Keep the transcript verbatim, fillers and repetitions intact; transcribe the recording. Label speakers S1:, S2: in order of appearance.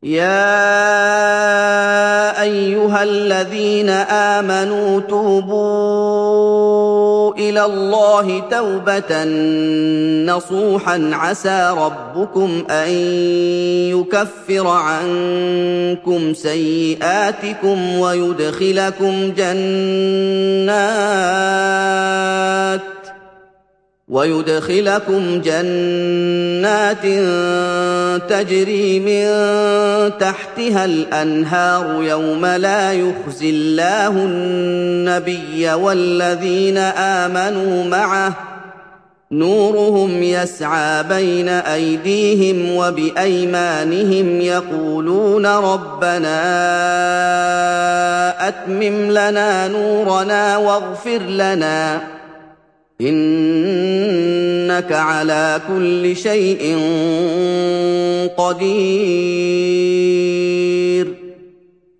S1: يَا أَيُّهَا الَّذِينَ آمَنُوا تُوبُوا إِلَى اللَّهِ تَوْبَةً نَّصُوحًا عَسَىٰ رَبُّكُمْ أَن يُكَفِّرَ عَنكُمْ سَيِّئَاتِكُمْ وَيُدْخِلَكُمْ جَنَّاتٍ وَيُدْخِلَكُمْ جَنَّاتٍ تَجْرِي مِن تَحْتِهَا الْأَنْهَارُ يَوْمَ لَا يُخْزِي اللَّهُ النَّبِيَّ وَالَّذِينَ آمَنُوا مَعَهُ ۖ نُورُهُمْ يَسْعَىٰ بَيْنَ أَيْدِيهِمْ وَبِأَيْمَانِهِمْ يَقُولُونَ رَبَّنَا أَتْمِمْ لَنَا نُورَنَا وَاغْفِرْ لَنَا ۖ إِنَّكَ عَلَىٰ كُلِّ شَيْءٍ قَدِيرٌ.